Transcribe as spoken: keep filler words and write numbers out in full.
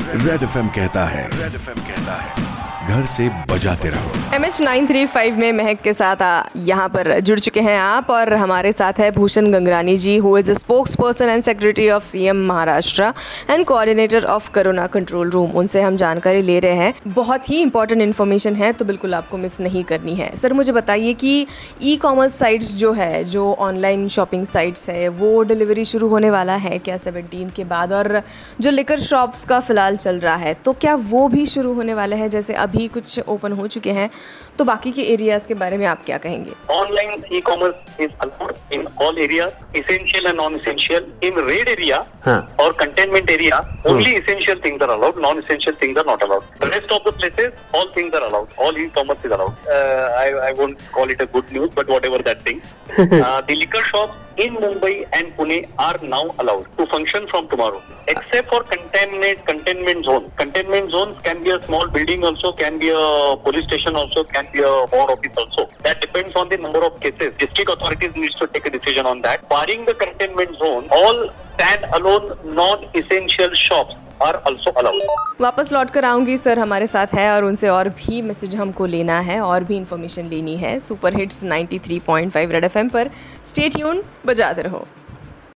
Red F M कहता है red F M कहता है घर से बजाते रहो। M H nine three five में महक के साथ यहाँ पर जुड़ चुके हैं आप, और हमारे साथ है Bhushan Gangrani ji, who is spokesperson and secretary of CM Maharashtra and coordinator of corona control room. उनसे हम जानकारी ले रहे हैं। बहुत ही इंपॉर्टेंट इन्फॉर्मेशन है, तो बिल्कुल आपको मिस नहीं करनी है। सर, मुझे बताइए कि ई कॉमर्स साइट्स जो है, जो ऑनलाइन शॉपिंग साइट्स है, वो डिलीवरी शुरू होने वाला है क्या सेवनटीन के बाद? और जो लिकर शॉप्स का फिलहाल चल रहा है, तो क्या वो भी शुरू होने वाले हैं? जैसे अभी कुछ ओपन हो चुके हैं, तो बाकी के एरियाज के बारे में आप क्या कहेंगे? Online e commerce is allowed in all areas, essential and non-essential. In red area huh. or containment area, only hmm. essential things are allowed. Non-essential things are not allowed. The rest of the places, all things are allowed. All e-commerce is allowed. Uh, I, I won't call it a good news, but whatever that thing. uh, the liquor shops in Mumbai and Pune are now allowed to function from tomorrow, except for containment containment zone. Containment zones can be a small building also, can be a police station also, can be a board office also. That depends on the number of cases. District authorities needs to take a decision on that. Barring the containment zone, all stand-alone non-essential shops are also allowed. वापस लौट कर आऊंगी, sir हमारे साथ है और उनसे और भी मैसेज हमको लेना है, और भी इन्फॉर्मेशन लेनी है। Super hits ninety three point five red F M पर स्टे ट्यून्ड, बजाते रहो।